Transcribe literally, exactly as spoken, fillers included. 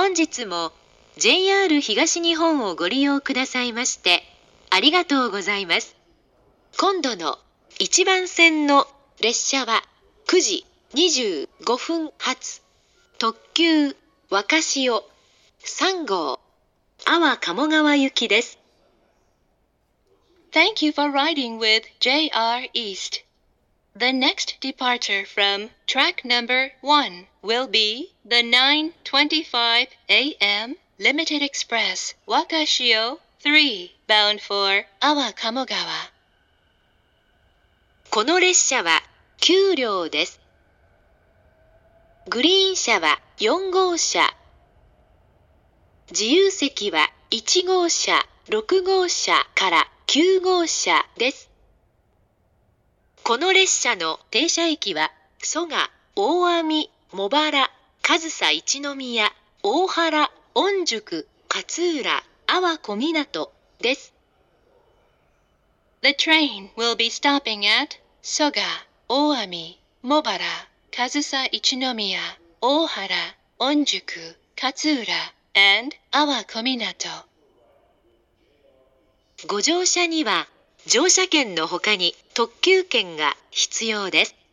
本日も ジェイアール 東日本をご利用くださいましてありがとうございます。今度のいちばん線の列車はくじにじゅうごふん発特急若潮さん号安房鴨川行きです。 Thank you for riding with ジェイアール East. The next departure from track number one will be the nine twenty-five a m Limited Express Wakashio three bound for 安房鴨川。 この列車はきゅう両です。グリーン車はよん号車、自由席はいち号車、ろく号車からきゅう号車です。この列車の停車駅は蘇我、大網、茂原、上総一宮、大原、御宿、勝浦、安房小湊です。 The train will be stopping at Soga, Oami, Mobara, Kazusa Ichinomiya, Ohara, Onjuku, Katsura, and Awa Kominato. ご乗車には乗車券のほかに特急券が必要です。